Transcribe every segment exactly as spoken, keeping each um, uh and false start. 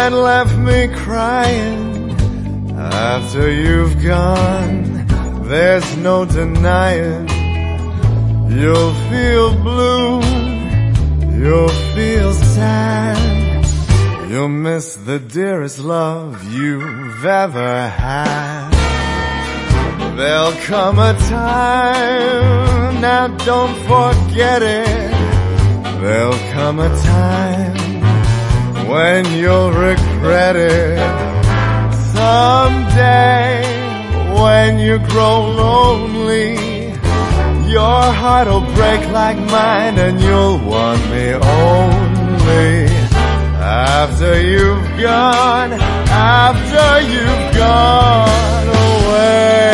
and left me crying. After you've gone, there's no denying. You'll feel blue, you'll feel sad. You'll miss the dearest love you've ever had. There'll come a time, now don't forget it. There'll come a time when you'll regret it. Someday, when you grow lonely, your heart'll break like mine and you'll want me only. After you've gone, after you've gone away.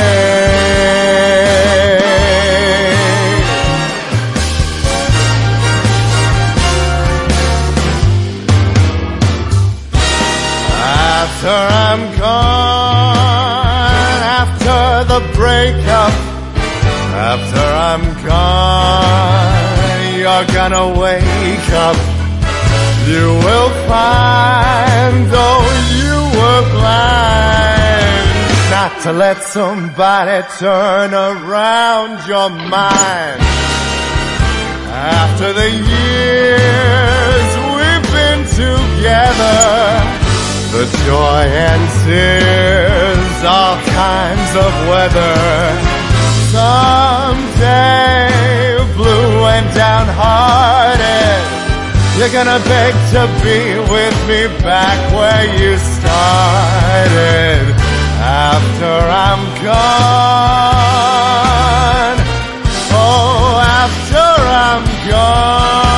After I'm gone, after the breakup, after I'm gone, you're gonna wake up. You will find, though you were blind, not to let somebody turn around your mind. After the years we've been together, the joy and tears, all kinds of weather. Someday, blue and downhearted, you're gonna beg to be with me back where you started. After I'm gone, oh, after I'm gone.